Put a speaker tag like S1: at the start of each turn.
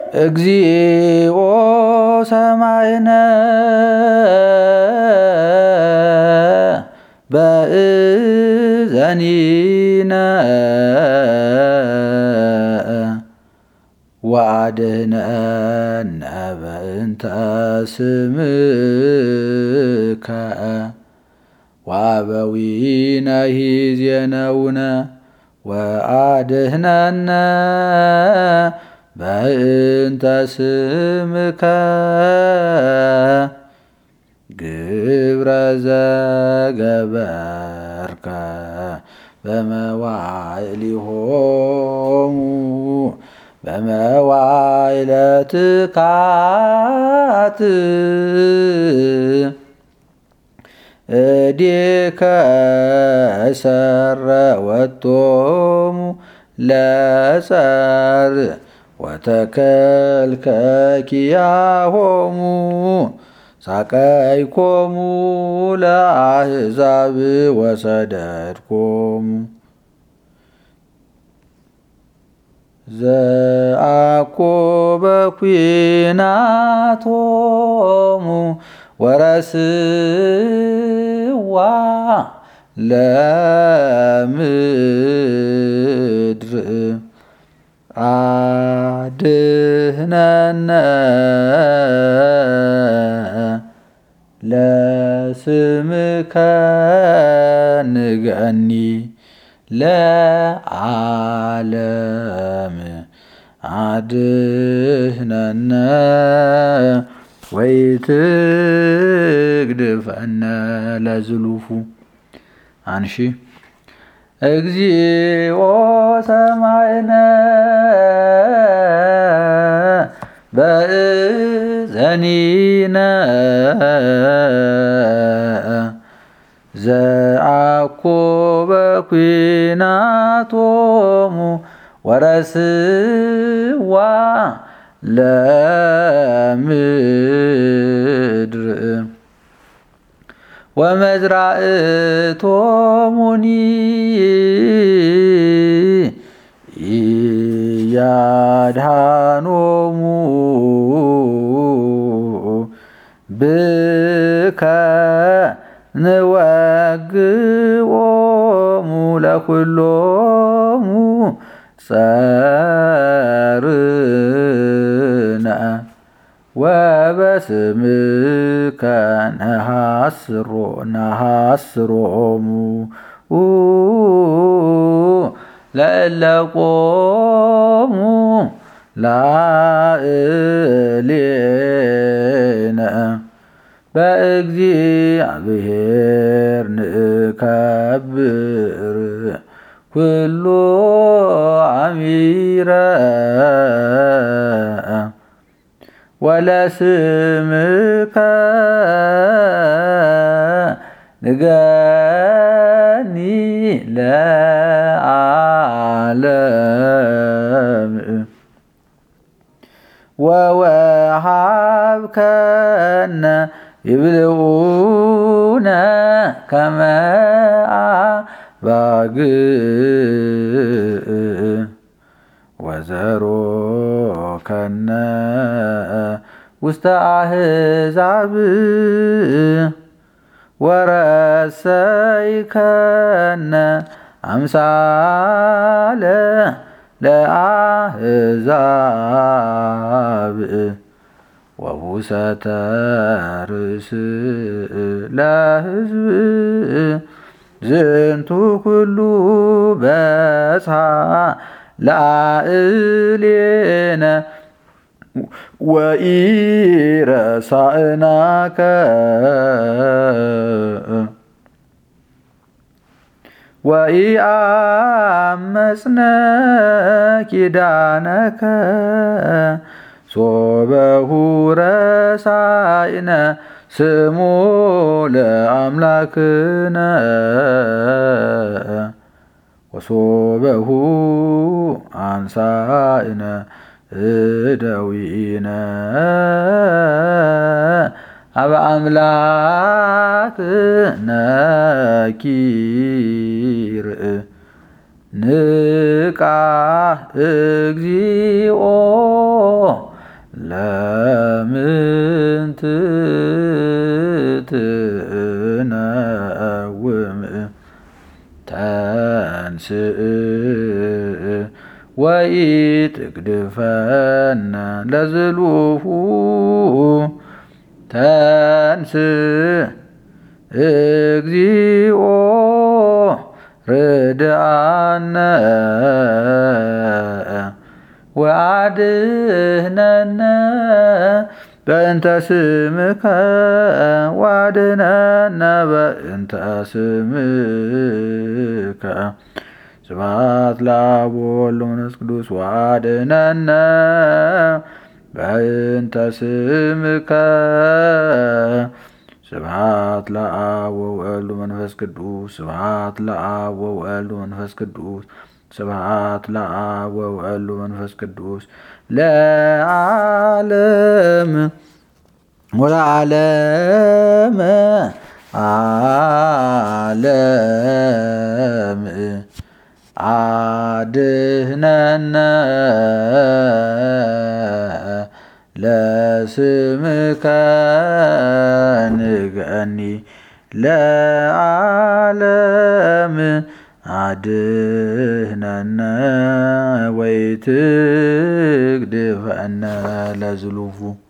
S1: እግዚኦ ሰማይነ በእዘኒነ ወአድኅነነ በእንተ ስምከ ወአበዊነሂ ዜነውነ ወአድኅነነ በእንተ ስምከ ግብረ ዘገበርከ በመዋዕሊሆሙ በመዋዕለ ትካት እዴከ ሰረወቶሙ ለጸርዕ ወተከልከ ኪያሆሙ ሳቀይኮሙ ለአሕዛብ ወሰደድኮሙ ዘአኮ በኲናቶሙ ወረስዋ ለምድር አድኅነነ ለስምከ ንገኒ ለዓለም አድኅነነ ወኢትግድፈነ ለዝሉፉ አንሺ እግዚኦ ሰማዕነ በእዘኒነ ዘአኮ በኲናቶሙ ወረስዋ ለምድር ወመዝራእቶሙኒ ኢያድኃኖሙ ብከ ንወግኦሙ ለኵሎሙ ጸርነ ወበስምከ ነሐስሮሙ ለእለ ቆሙ ላዕሌነ በእግዚአብሔር ንከብር ኩሉ አሚረ ወለስምከ ንገኒ ለዓለም ወወሃብከነ ይብልዑነ ከመ አባግዕ ወዘሮከነ ውስተ አሕዛብ ወረሰይከነ አምሳለ ለአሕዛብ ወውሰተ ርእስእ ለሕዝብ ዝንቱ ኩሉ በጽሐ ላዕሌነ ወኢረሳእናከ ወኢአመጽነ ኪዳነከ ሶበሁ ረሳእነ ስሙ ለአምላክነ ወሶበሁ አንሳእነ እደዊነ አበ አምላክነ ኪርእ ንቃ እግዚኦ ትግድፈነ ለዝሉሁ ተንስ እግዚኦ ርድአነ ወአድኅነነ በእንተ ስምከ ወአድኅነነ በእንተ ስምከ ስብሐት ለአብ ወወልድ ወመንፈስ ቅዱስ ወአድኅነነ በእንተ ስምከ ስብሐት ለአብ ወወልድ ወመንፈስ ቅዱስ ስብሐት ለአብ ወወልድ ወመንፈስ ቅዱስ ስብሐት ለአብ ወወልድ ወመንፈስ ቅዱስ ለዓለም ወለዓለመ ዓለም አድኅነነ ለስምከ ንግአኒ ለዓለም አድኅነነ ወይትግድፈነ ለዝሉፉ